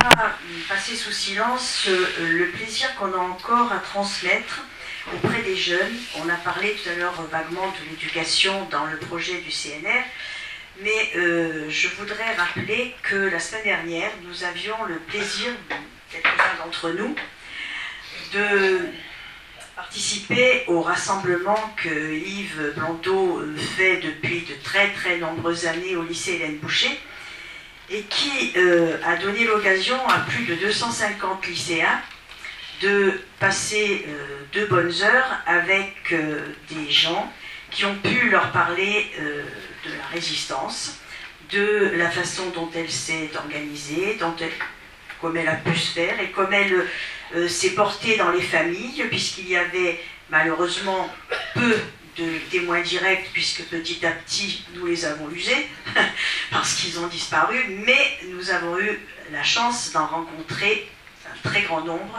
pas passer sous silence le plaisir qu'on a encore à transmettre auprès des jeunes. On a parlé tout à l'heure vaguement de l'éducation dans le projet du CNR, mais je voudrais rappeler que la semaine dernière, nous avions le plaisir, quelques-uns d'entre nous, de participer au rassemblement que Yves Blondeau fait depuis de très très nombreuses années au lycée Hélène Boucher, et qui a donné l'occasion à plus de 250 lycéens de passer de bonnes heures avec des gens qui ont pu leur parler de la résistance, de la façon dont elle s'est organisée, comme elle a pu se faire et comme elle s'est portée dans les familles, puisqu'il y avait malheureusement peu de témoins directs, puisque petit à petit nous les avons usés, parce qu'ils ont disparu, mais nous avons eu la chance d'en rencontrer un très grand nombre,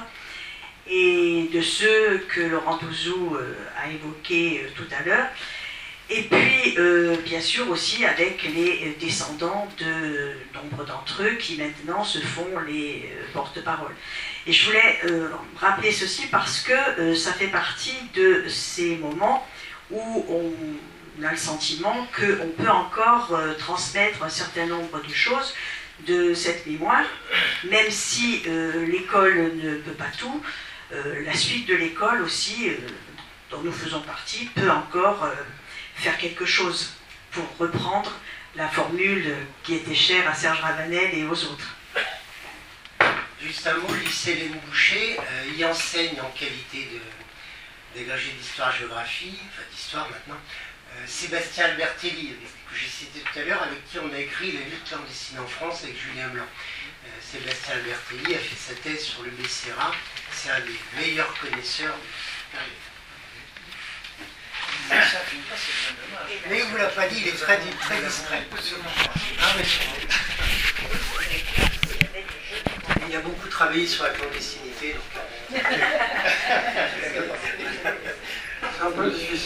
et de ceux que Laurent Douzou a évoqués tout à l'heure, et puis bien sûr aussi avec les descendants de nombre d'entre eux qui maintenant se font les porte-parole. Et je voulais rappeler ceci parce que ça fait partie de ces moments où on a le sentiment qu'on peut encore transmettre un certain nombre de choses de cette mémoire, même si l'école ne peut pas tout, la suite de l'école aussi, dont nous faisons partie, peut encore faire quelque chose, pour reprendre la formule qui était chère à Serge Ravanel et aux autres. Juste un mot, le lycée Hélène Boucher y enseigne en qualité d'agrégé d'histoire-géographie, enfin d'histoire maintenant, Sébastien Albertelli, que j'ai cité tout à l'heure, avec qui on a écrit La lutte clandestine en France avec Julien Blanc. Sébastien Albertelli a fait sa thèse sur le Becerra, c'est un des meilleurs connaisseurs de cette période. Mais il ne vous l'a pas dit, il est très discret. Il a beaucoup travaillé sur la clandestinité, donc... c'est un peu difficile.